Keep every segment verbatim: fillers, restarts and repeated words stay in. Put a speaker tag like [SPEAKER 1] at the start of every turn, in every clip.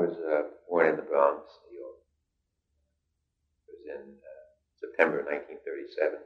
[SPEAKER 1] was uh, born in the Bronx, New York. It was in uh, September nineteen thirty-seven.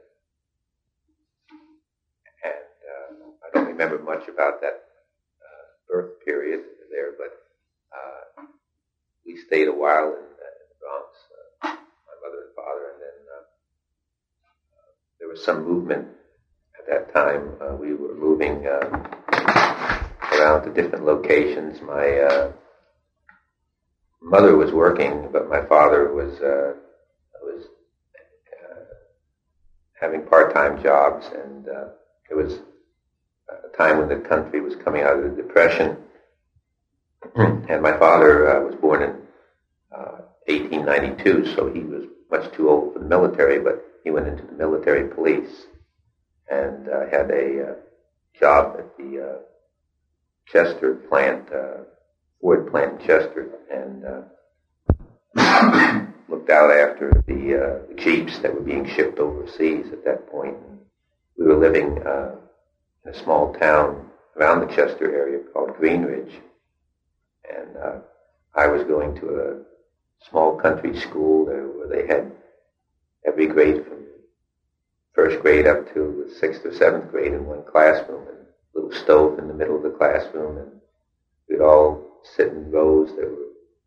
[SPEAKER 1] And uh, I don't remember much about that uh, birth period there, but uh, we stayed a while in, uh, in the Bronx, uh, my mother and father, and then uh, uh, there was some movement at that time. Uh, we were moving uh, around to different locations. My uh, mother was working, but my father was uh, was uh, having part-time jobs, and uh, it was a time when the country was coming out of the Depression. And my father uh, was born in uh, eighteen ninety-two, so he was much too old for the military, but he went into the military police and uh, had a uh, job at the uh, Chester plant, uh, Ford plant in Chester, and uh, looked out after the, uh, the Jeeps that were being shipped overseas at that point. And we were living uh, in a small town around the Chester area called Greenridge. And uh, I was going to a small country school there where they had every grade from first grade up to the sixth or seventh grade in one classroom, and a little stove in the middle of the classroom, and we'd all sit in rows that were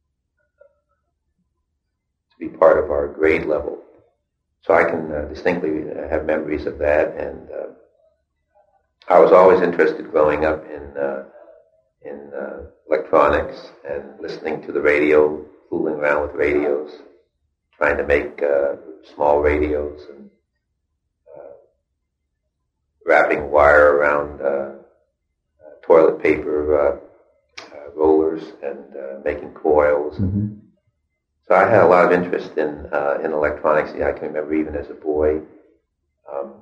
[SPEAKER 1] to be part of our grade level. So I can uh, distinctly have memories of that, and uh, I was always interested growing up in uh, in uh, electronics and listening to the radio, fooling around with radios, trying to make uh, small radios and uh, wrapping wire around uh, uh, toilet paper uh, uh, rollers and uh, making coils.
[SPEAKER 2] Mm-hmm.
[SPEAKER 1] So I had a lot of interest in uh, in electronics. I can remember even as a boy. Um,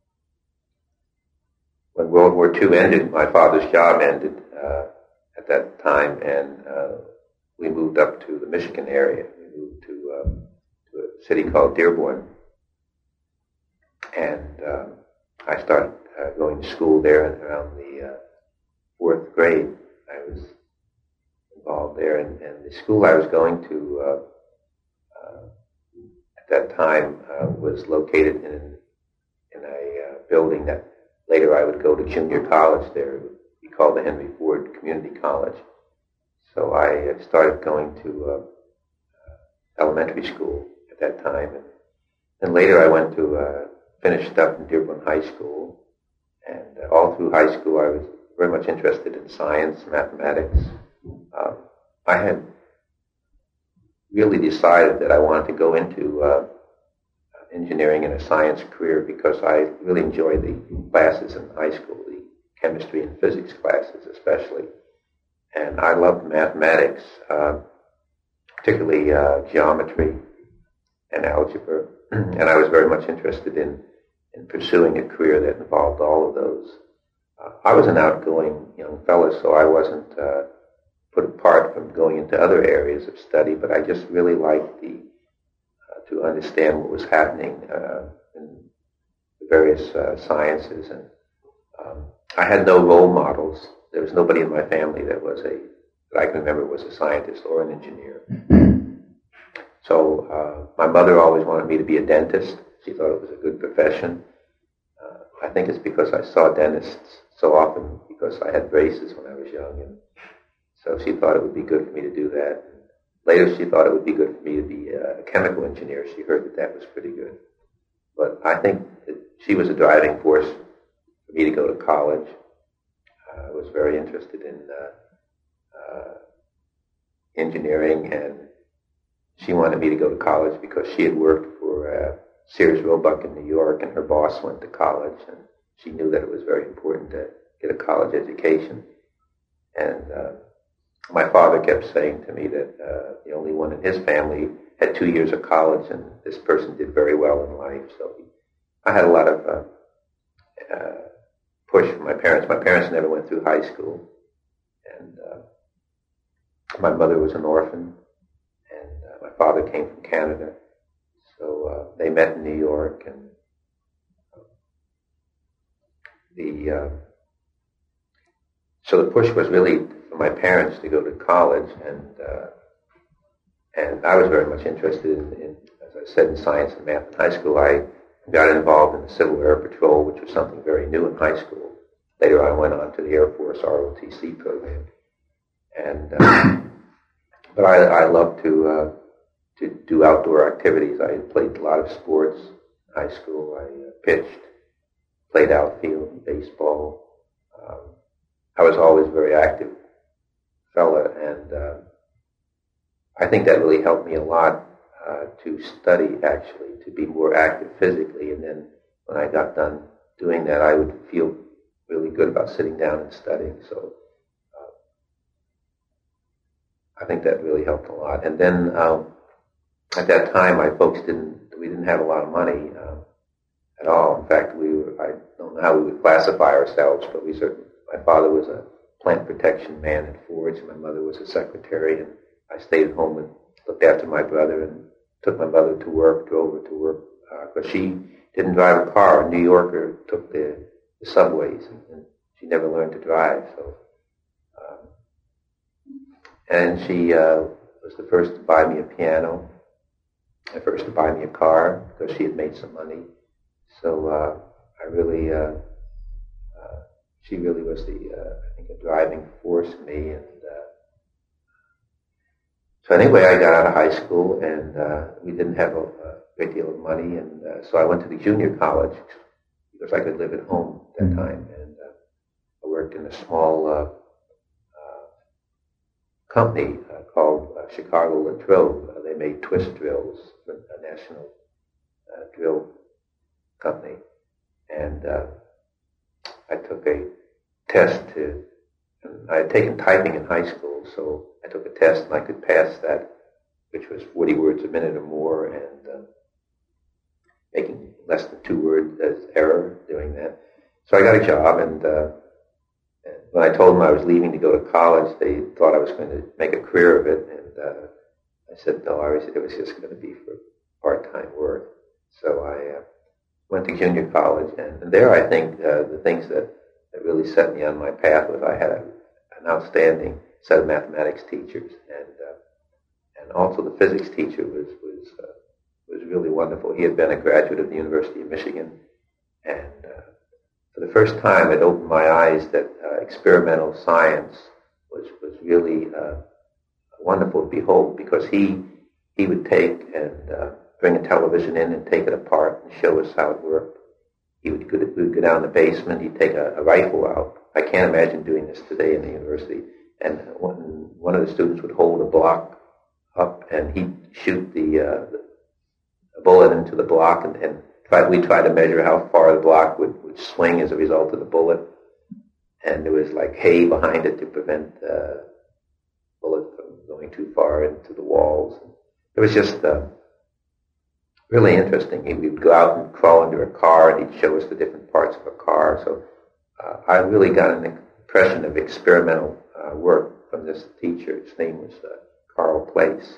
[SPEAKER 1] when World War Two ended, my father's job ended uh, at that time, and uh, we moved up to the Michigan area. We moved to, uh, to a city called Dearborn, and uh, I started uh, going to school there around the uh, fourth grade. I was involved there, and, and the school I was going to uh, uh, at that time uh, was located in in a uh, building that later I would go to junior college there. It would be called the Henry Ford Community College. So I started going to uh, uh, elementary school at that time, and then later I went to uh, finished up in Dearborn High School, and uh, all through high school I was very much interested in science, mathematics. Um, I had really decided that I wanted to go into uh, engineering and a science career because I really enjoyed the classes in high school, the chemistry and physics classes especially. And I loved mathematics, uh, particularly uh, geometry and algebra. And I was very much interested in, in pursuing a career that involved all of those. Uh, I was an outgoing young fellow, so I wasn't uh, put apart from going into other areas of study, but I just really liked the uh, to understand what was happening uh, in the various uh, sciences. And um, I had no role models. There was nobody in my family that was a that I can remember was a scientist or an engineer. So uh, my mother always wanted me to be a dentist. She thought it was a good profession. Uh, I think it's because I saw dentists so often because I had braces when I was young, and so she thought it would be good for me to do that. Later, she thought it would be good for me to be a chemical engineer. She heard that that was pretty good. But I think that she was a driving force for me to go to college. Uh, I was very interested in uh, uh, engineering, and she wanted me to go to college because she had worked for uh, Sears Roebuck in New York, and her boss went to college, and she knew that it was very important to get a college education. And uh, my father kept saying to me that uh, the only one in his family had two years of college, and this person did very well in life. So he, I had a lot of uh, uh, push from my parents. My parents never went through high school, and uh, my mother was an orphan, and uh, my father came from Canada. So uh, they met in New York, and the uh, so the push was really for my parents to go to college, and uh, And I was very much interested in, in, as I said, in science and math in high school. I got involved in the Civil Air Patrol, which was something very new in high school. Later I went on to the Air Force R O T C program. And, uh, but I, I loved to, uh, to do outdoor activities. I played a lot of sports in high school. I uh, pitched, played outfield, baseball. Um, I was always a very active fella, and uh, I think that really helped me a lot uh, to study, actually, to be more active physically. And then when I got done doing that, I would feel really good about sitting down and studying. So uh, I think that really helped a lot. And then um, at that time, my folks didn't, we didn't have a lot of money uh, at all. In fact, we were, I don't know how we would classify ourselves, but we certainly, my father was a plant protection man at Ford's, and my mother was a secretary, and I stayed at home and looked after my brother and took my mother to work, drove her to work, because uh, she didn't drive a car. A New Yorker took the, the subways, and, and she never learned to drive. So, um, and she uh, was the first to buy me a piano, the first to buy me a car, because she had made some money. So uh, I really, uh, uh, she really was the, uh, I think, a driving force in me. And uh, so anyway, I got out of high school, and uh, we didn't have a, a great deal of money, and uh, so I went to the junior college because I could live at home at that time. And uh, I worked in a small uh, uh, company uh, called uh, Chicago Latrobe. Uh, they made twist drills for a national uh, drill company, and uh, I took a test to, I had taken typing in high school, so I took a test and I could pass that, which was forty words a minute or more, and uh, making less than two words as error doing that. So I got a job, and uh, when I told them I was leaving to go to college, they thought I was going to make a career of it, and uh, I said no, I was, it was just going to be for part-time work. So I uh, went to junior college, and, and there I think uh, the things that, that really set me on my path was I had a, an outstanding set of mathematics teachers, and uh, and also the physics teacher was was uh, was really wonderful. He had been a graduate of the University of Michigan, and uh, for the first time it opened my eyes that uh, experimental science was was really uh, wonderful to behold, because he he would take and uh, bring a television in and take it apart and show us how it worked. He would go, we would go down the basement, he'd take a, a rifle out. I can't imagine doing this today in the university. And one, one of the students would hold a block up, and he'd shoot the, uh, the bullet into the block, and, and try, we'd try to measure how far the block would, would swing as a result of the bullet. And there was like hay behind it to prevent the uh, bullet from going too far into the walls. It was just uh, really interesting. He would go out and crawl into a car, and he'd show us the different parts of a car. So uh, I really got an impression of experimental uh, work from this teacher. His name was uh, Carl Place,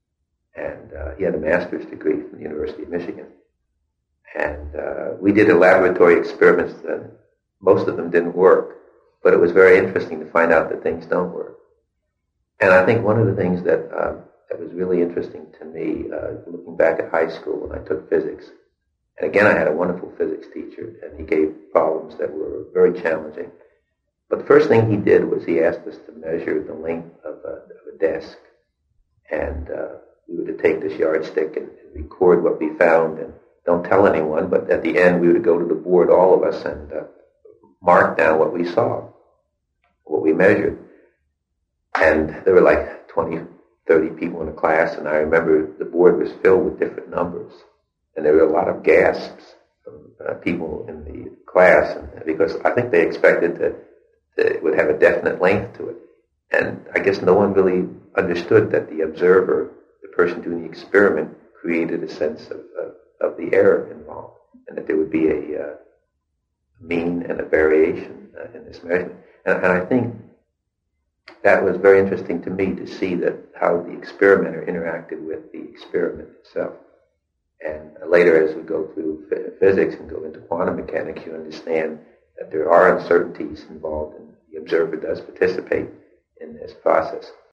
[SPEAKER 1] and uh, he had a master's degree from the University of Michigan. And uh, we did laboratory experiments that most of them didn't work, but it was very interesting to find out that things don't work. And I think one of the things that um, that was really interesting to me, uh, looking back at high school when I took physics, and again I had a wonderful physics teacher, and he gave problems that were very challenging. But the first thing he did was he asked us to measure the length of a, of a desk, and uh, we were to take this yardstick and, and record what we found, and don't tell anyone, but at the end we would go to the board, all of us, and uh, mark down what we saw, what we measured. And there were like twenty, thirty people in the class, and I remember the board was filled with different numbers, and there were a lot of gasps from uh, people in the class, and, because I think they expected that, that it would have a definite length to it. And I guess no one really understood that the observer, the person doing the experiment, created a sense of, of, of the error involved, and that there would be a uh, mean and a variation uh, in this measurement. And, and I think that was very interesting to me, to see that how the experimenter interacted with the experiment itself. And later, as we go through f- physics and go into quantum mechanics, you understand that there are uncertainties involved, and the observer does participate in this process.